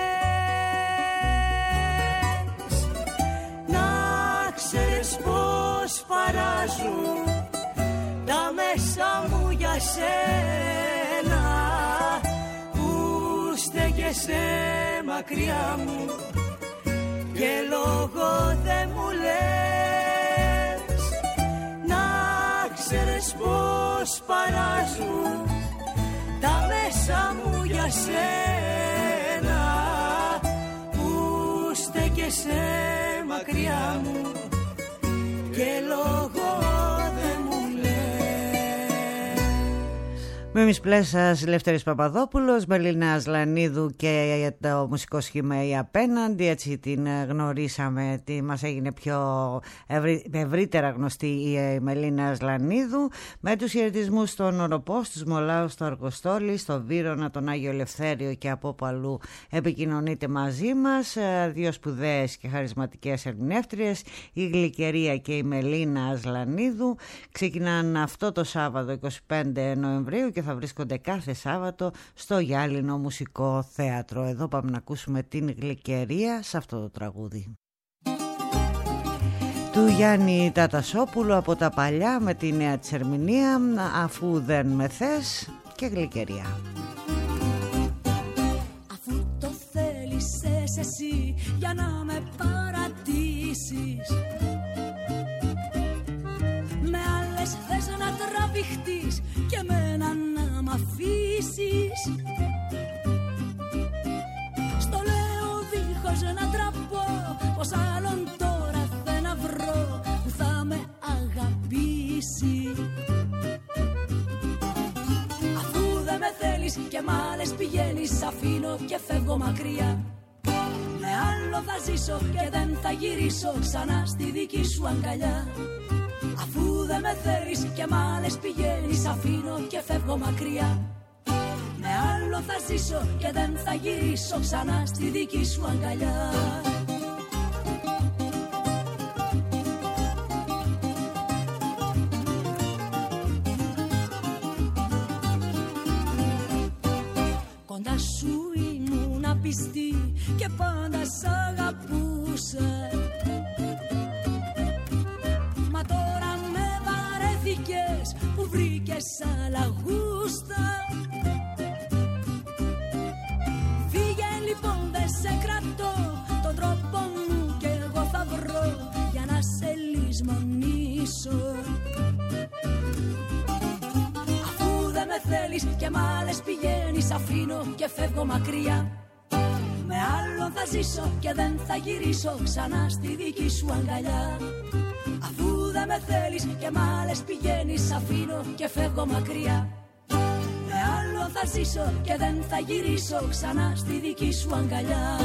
Να ξέρεις πως παράζουν τα μέσα μου για σένα που στέκεσαι μακριά μου και λόγο δε μου λες. Να ξέρεις πως παράζουν τα μέσα μου για σένα που στέκεσαι μακριά μου και λόγο δε μου λες. Μίμης Πλέσας, Λευτέρης Παπαδόπουλος, Μελίνα Ασλανίδου και το μουσικό σχήμα «Η Απέναντι». Έτσι την γνωρίσαμε, τι μας έγινε πιο ευρύ, ευρύτερα γνωστή η Μελίνα Ασλανίδου, με τους χαιρετισμούς στον Οροπό, στους Μολάους, στο Αργοστόλι, στο Βύρωνα, τον Άγιο Ελευθέριο και από όπου αλλού επικοινωνείτε μαζί μας. Δύο σπουδαίες και χαρισματικές ερμηνεύτριες, η Γλυκερία και η Μελίνα Ασλανίδου, ξεκινάνε αυτό το Σάββατο εικοστή πέμπτη Νοεμβρίου και θα βρίσκονται κάθε Σάββατο στο Γυάλινο Μουσικό Θέατρο. Εδώ πάμε να ακούσουμε την Γλυκερία σε αυτό το τραγούδι του Γιάννη Τατασόπουλου από τα παλιά, με τη νέα της ερμηνεία, Αφού δεν με θες, και Γλυκερία. Αφού το θέλησες εσύ για να με παρατήσεις, με άλλες θες να τραβηχτείς και εμένα να μ' αφήσεις. Στο λέω δίχως να τραπώ πως άλλον τώρα δεν να βρω που θα με αγαπήσει. Αφού δεν με θέλεις άλλες πηγαίνεις, αφήνω και φεύγω μακριά. Με άλλο θα ζήσω και δεν θα γυρίσω ξανά στη δική σου αγκαλιά. Αφού δεν με θέλεις και μ' άλλες πηγαίνεις, αφήνω και φεύγω μακριά. Με άλλο θα ζήσω και δεν θα γυρίσω ξανά στη δική σου αγκαλιά. Κοντά σου ήμουν απιστή και πάντα σ' αγαπούσα. Μα τώρα με βαρέθηκες που βρήκες άλλα γούστα. Φύγε λοιπόν, δεν σε κρατώ, τον τρόπο μου κι εγώ θα βρω για να σε λησμονήσω. Αφού δεν με θέλεις και μ' άλλες πηγαίνεις, αφήνω και φεύγω μακριά. Με άλλον θα ζήσω και δεν θα γυρίσω ξανά στη δική σου αγκαλιά. Αφού δεν με θέλεις και μ' άλλες πηγαίνεις, αφήνω και φεύγω μακριά. Με άλλον θα ζήσω και δεν θα γυρίσω ξανά στη δική σου αγκαλιά.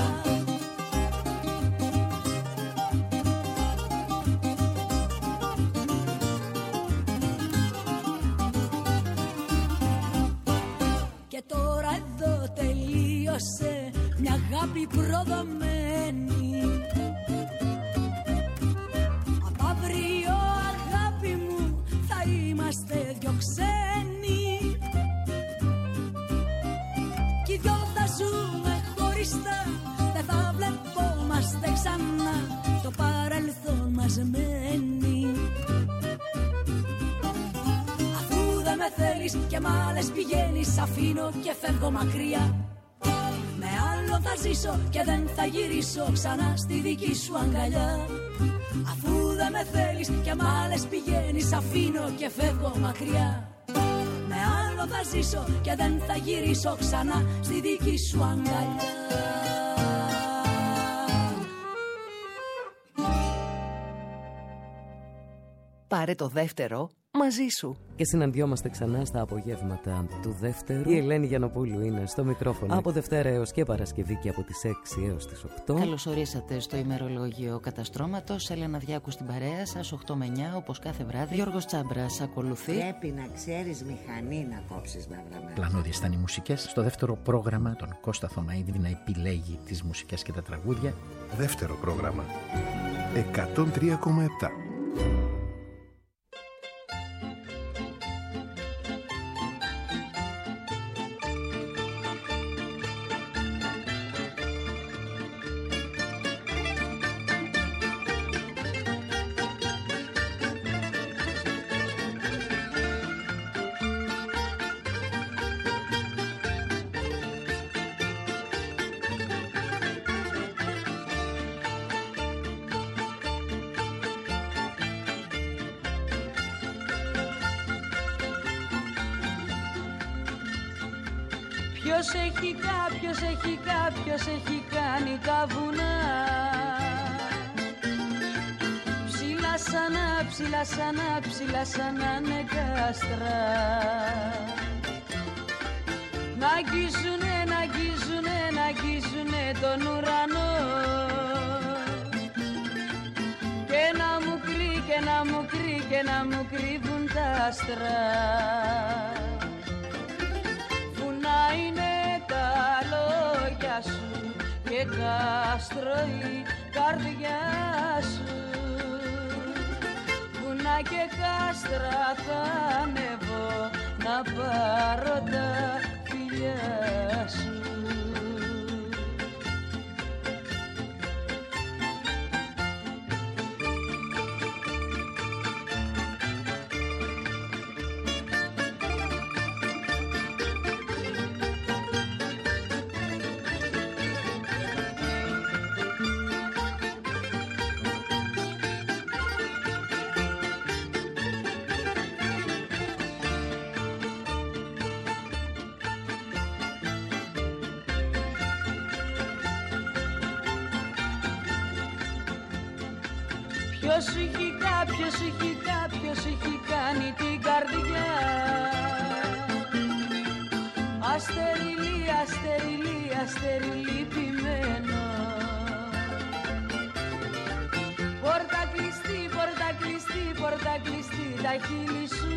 Και τώρα εδώ τελείωσε μια αγάπη προδομένη. Απ' αύριο αγάπη μου θα είμαστε δυο ξένοι. Κι οι δυο θα ζούμε χωριστά, δεν θα βλεπόμαστε ξανά, το παρελθόν μας μένει. Αφού δεν με θέλεις και μ' άλλες πηγαίνεις, αφήνω και φεύγω μακριά. Με άλλον θα ζήσω και δεν θα γυρίσω ξανά στη δική σου αγκαλιά. Αφού δεν με θέλεις και μ' άλλες πηγαίνεις, αφήνω και φεύγω μακριά. Με άλλον θα ζήσω και δεν θα γυρίσω ξανά στη δική σου αγκαλιά. Πάρε το δεύτερο μαζί σου. Και συναντιόμαστε ξανά στα απογεύματα του δεύτερου. Η Ελένη Γιαννοπούλου είναι στο μικρόφωνο από Δευτέρα έως και Παρασκευή και από τις έξι έως τις οκτώ. Καλώς ορίσατε στο ημερολόγιο Καταστρώματος. Έλενα Διάκου στην παρέα σας, οκτώ με εννιά όπως κάθε βράδυ. Γιώργος Τσάμπρας ακολουθεί. Πρέπει να ξέρεις μηχανή να κόψεις μαύρα. Πλανώδιες ήταν οι μουσικές. Στο δεύτερο πρόγραμμα τον Κώστα Θωμαίδη να επιλέγει τις μουσικές και τα τραγούδια. Δεύτερο πρόγραμμα εκατόν τρία κόμμα επτά. Ποιος έχει κάποιος έχει κάποιος έχει κάνει τα βουνά ψηλά σανά, ψηλά σανά, ψηλά σανά νεκάστρα. Να αγγίζουνε, να αγγίζουνε, να αγγίζουνε τον ουρανό και να μου κρύ, και να μου κρύ, και να μου κρύβουν τα άστρα. Είναι τα λόγια σου και κάστρο η καρδιά σου. Βουνά και κάστρα θα ανέβω να πάρω τα φιλιά σου. Ποιος έχει κάποιος έχει κάποιος έχει κάνει την καρδιά αστεριλί, αστεριλί, αστεριλί πημένο. Πόρτα κλειστή, πόρτα κλειστή, πόρτα κλειστή τα χείλη σου.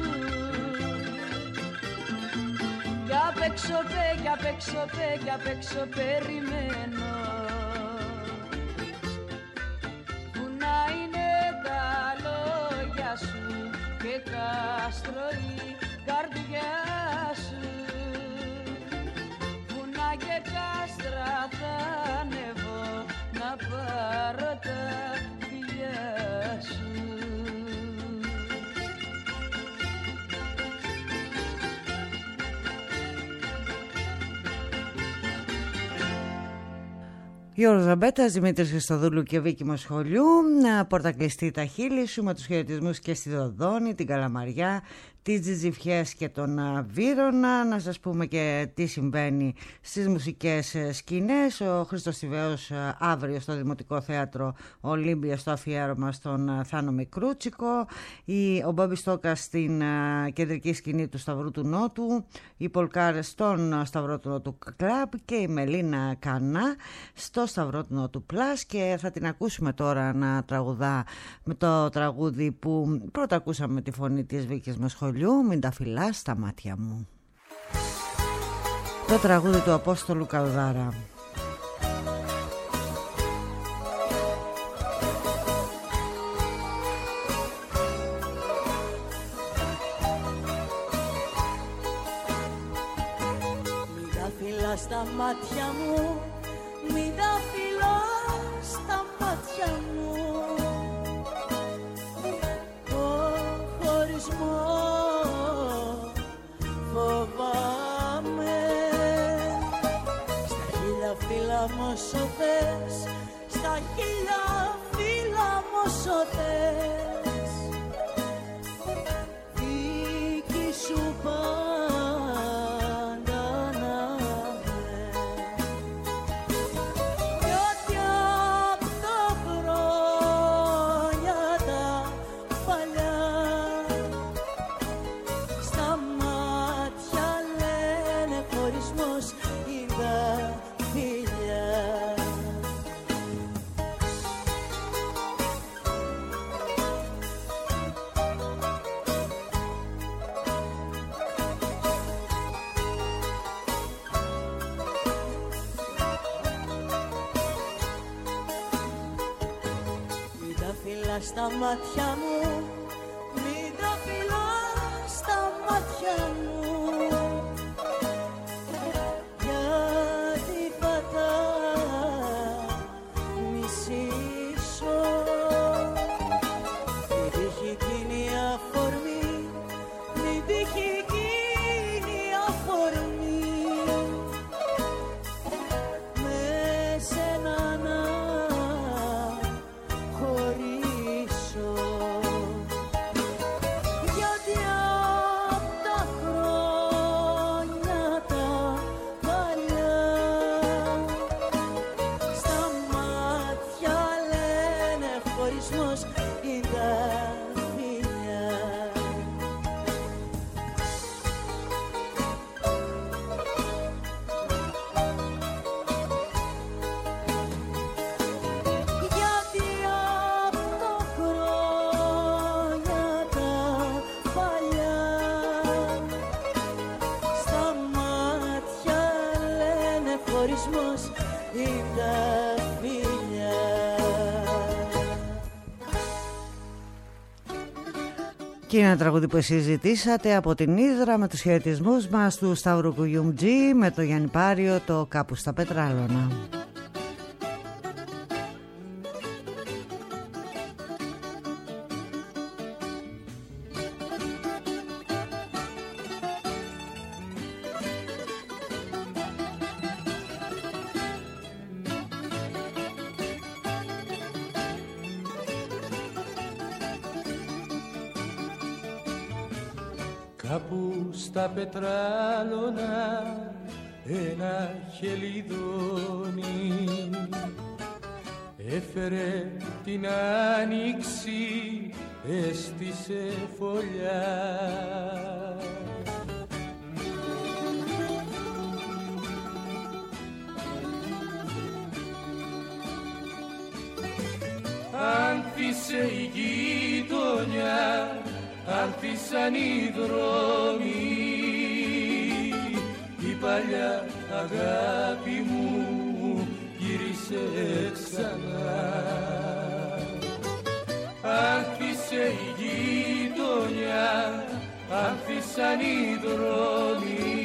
Κι απ' έξω πέ, κι απ' έξω πέ, κι απ' έξω περιμένω. Που να είναι τα λόγια σου και κάστρο η καρδιά σου. Που να και κάστρα θα ανεβώ να πάρω τα φιλιά σου. Γιώργος Ζαμπέτας, Δημήτρης Χριστοδούλου και Βίκη Μοσχολιού. Πόρτα κλειστή τα χείλη σου, με τους χαιρετισμούς και στη Δοδόνη, την Καλαμαριά, τις Τζιτζιφιές και τον Βύρωνα. Να σας πούμε και τι συμβαίνει στις μουσικές σκηνές. Ο Χρήστος Τιβαίος αύριο στο Δημοτικό Θέατρο Ολύμπια στο αφιέρωμα στον Θάνο Μικρούτσικο. Ο Μπόμπι Στόκας στην κεντρική σκηνή του Σταυρού του Νότου. Οι Πολκάρες στον Σταυρό του Νότου Κλαμπ και η Μελίνα Κανά στο Σταυρό του Νότου Πλάς. Και θα την ακούσουμε τώρα να τραγουδά με το τραγούδι που πρώτα ακούσαμε με τη φωνή της Βίκης Μοσχολιού. Μην τα φυλάς στα μάτια μου. Το τραγούδι του Απόστολου Καλδάρα. Μην τα φυλάς στα μάτια μου, μην τα φυλάς στα μάτια μου. Φοβάμαι στα χίλια φύλλα μου όσο θες, στα χίλια φύλλα μου όσο θες. Δική σου πάντα να με. Γιατί απ' τα χρόνια τα παλιά στα μάτια λένε χωρισμός είδα φιλιά. Μην τα φυλάς στα μάτια μου, μην τα φυλάς στα μάτια μου. Γιατί θα τα μισήσω. Μην τύχει εκείνη η αφορμή, μην τύχει εκείνη η αφορμή. Με σένα να χωρίσω. Γιατί απ' τα χρόνια τα παλιά στα μάτια λένε χωρισμός είδα φιλιά. Γιατί απ' τα χρόνια τα παλιά στα μάτια λένε χωρισμός είδα φιλιά. Και είναι ένα τραγούδι που εσείς ζητήσατε από την Ύδρα με τους χαιρετισμούς μας του Σταύρου Κουγιούμτζη με το Γιάννη Πάριο, το Κάπου στα Πετράλωνα. Κάπου στα πετράλωνα ένα χελιδόνι έφερε την άνοιξη, έστησε φωλιά. Άνθησε η γειτονιά, άνθησαν οι δρόμοι, η παλιά αγάπη μου γύρισε ξανά. Άνθησε η γειτονιά, άνθησαν οι δρόμοι,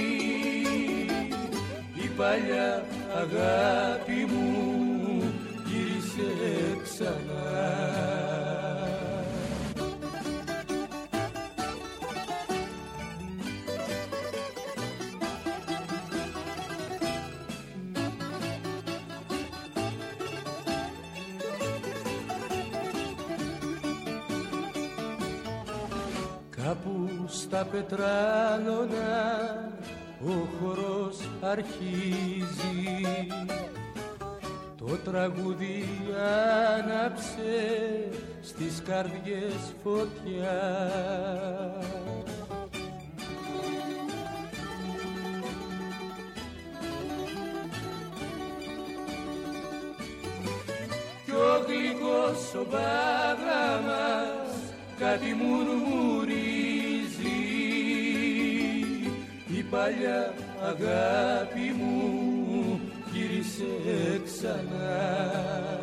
η παλιά αγάπη μου γύρισε ξανά. Κάπου στα πετράλωνα ο χορός αρχίζει, το τραγούδι άναψε στις καρδιές φωτιά. Κι ο γλυκός ο μπάγαμας κάτι μουρμουρίζει, η παλιά αγάπη μου γύρισε ξανά.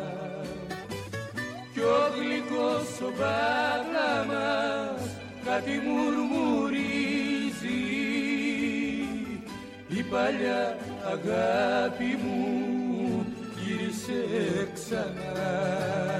Κι ο γλυκός ο μπάγαμας κάτι μουρμουρίζει, η παλιά αγάπη μου γύρισε ξανά.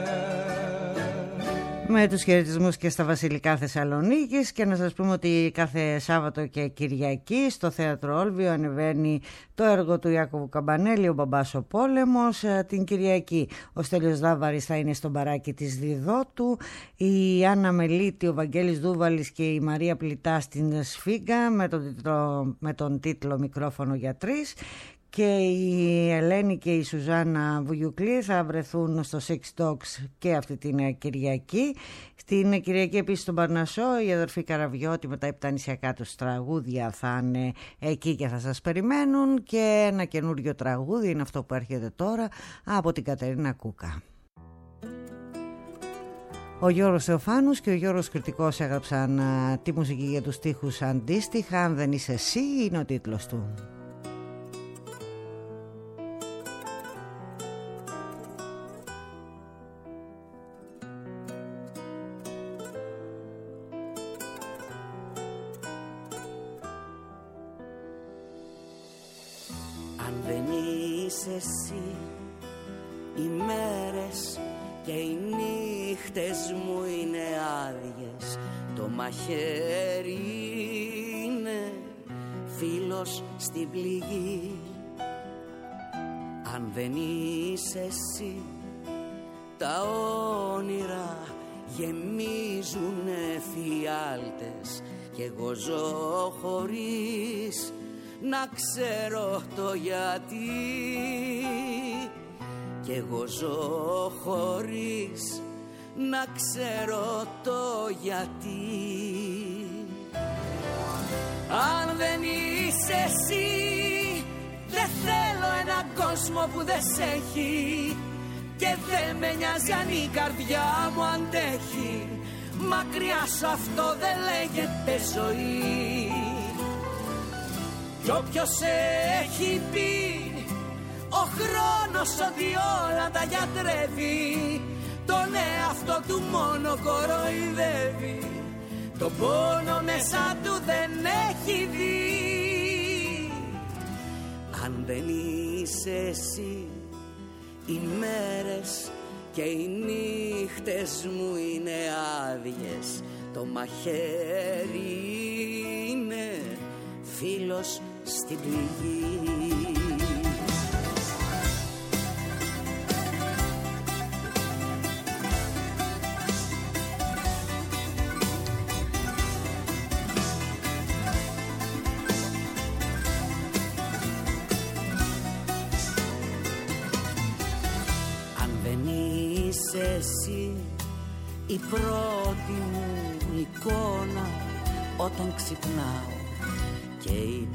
Με τους χαιρετισμούς και στα Βασιλικά Θεσσαλονίκης, και να σας πούμε ότι κάθε Σάββατο και Κυριακή στο Θέατρο Όλβιο ανεβαίνει το έργο του Ιάκωβου Καμπανέλη, ο Μπαμπάς ο Πόλεμος. Την Κυριακή ο Στέλιος Δάβαρης θα είναι στο μπαράκι της Διδότου, η Άννα Μελίτη, ο Βαγγέλης Δούβαλης και η Μαρία Πλητά στην Σφίγγα με τον τίτλο, με τον τίτλο «Μικρόφωνο για τρεις». Και η Ελένη και η Σουζάννα Βουγιουκλή θα βρεθούν στο Six Dogs και αυτή την Κυριακή. Στην Κυριακή επίσης στον Παρνασσό η αδερφή Καραβιώτη με τα επτανησιακά τους τραγούδια θα είναι εκεί και θα σας περιμένουν. Και ένα καινούριο τραγούδι είναι αυτό που έρχεται τώρα από την Κατερίνα Κούκα. Ο Γιώργος Θεοφάνους και ο Γιώργος Κρητικός έγραψαν α, τη μουσική για τους στίχους αντίστοιχα. «Αν δεν είσαι εσύ» είναι ο τίτλος του. Εσύ, οι μέρες και οι νύχτες μου είναι άδειες, το μαχαίρι είναι φίλος στην πληγή. Αν δεν είσαι εσύ, τα όνειρα γεμίζουνε φιάλτες και εγώ ζω χωρίς να ξέρω το γιατί. Κι εγώ ζω χωρίς να ξέρω το γιατί. Αν δεν είσαι εσύ, δεν θέλω έναν κόσμο που δεν σ' έχει. Και δεν με νοιάζει αν η καρδιά μου αντέχει. Μακριά σου αυτό δεν λέγεται ζωή. Κι όποιος έχει πει ο χρόνος ότι όλα τα γιατρεύει, τον εαυτό του μόνο κοροϊδεύει. Τον πόνο μέσα του δεν έχει δει. Αν δεν είσαι εσύ, οι μέρες και οι νύχτες μου είναι άδειες, το μαχαίρι είναι φίλος στην πληγή. Αν δεν είσαι εσύ, η πρώτη μου εικόνα όταν ξυπνάω και η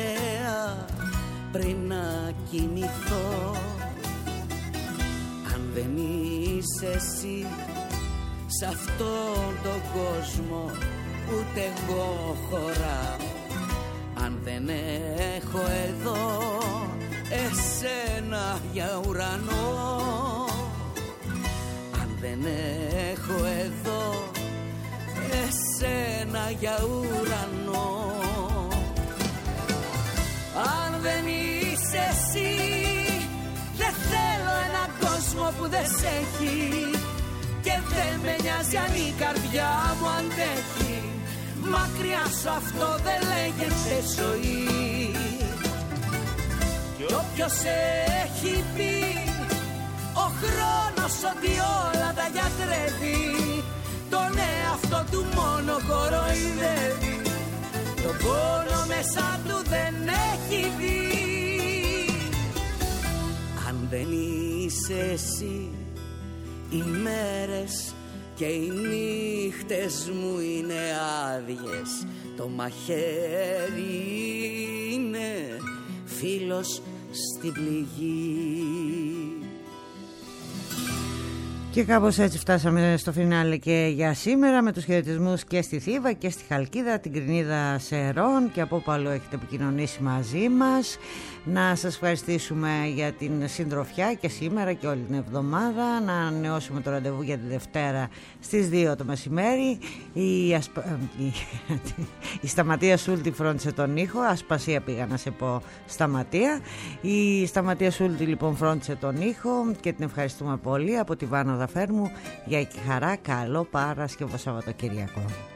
τελευταία πριν να κοιμηθώ. Αν δεν είσαι εσύ σ' αυτόν τον κόσμο ούτε εγώ χωράω. Αν δεν έχω εδώ εσένα για ουρανό, αν δεν έχω εδώ εσένα για ουρανό, αν δεν είσαι εσύ δεν θέλω έναν κόσμο που δεν σ' έχει και δεν με νοιάζει αν η καρδιά μου αντέχει. Μακριά σου αυτό δεν λέγεται ζωή. Κι όποιος έχει πει ο χρόνος ότι όλα τα γιατρεύει, τον εαυτό του μόνο κοροϊδεύει. Τον πόνο μέσα του δεν έχει δει. Αν δεν είσαι εσύ οι μέρες και οι νύχτες μου είναι άδειες, το μαχαίρι είναι φίλος στην πληγή. Και κάπως έτσι φτάσαμε στο φινάλε και για σήμερα, με τους χαιρετισμούς και στη Θήβα και στη Χαλκίδα, την Κρινίδα Σερών και από όπου άλλο έχετε επικοινωνήσει μαζί μας. Να σας ευχαριστήσουμε για την συντροφιά και σήμερα και όλη την εβδομάδα. Να ανανεώσουμε το ραντεβού για τη Δευτέρα στις δύο το μεσημέρι. Η, ασπα... η... η Σταματία Σούλτη φρόντισε τον ήχο. Ασπασία πήγα να σε πω Σταματία. Η Σταματία Σούλτη λοιπόν φρόντισε τον ήχο και την ευχαριστούμε πολύ. Από τη Βάνα Δαφέρμου για εκεί χαρά. Καλό Παρασκευό Σαββατοκυριακό.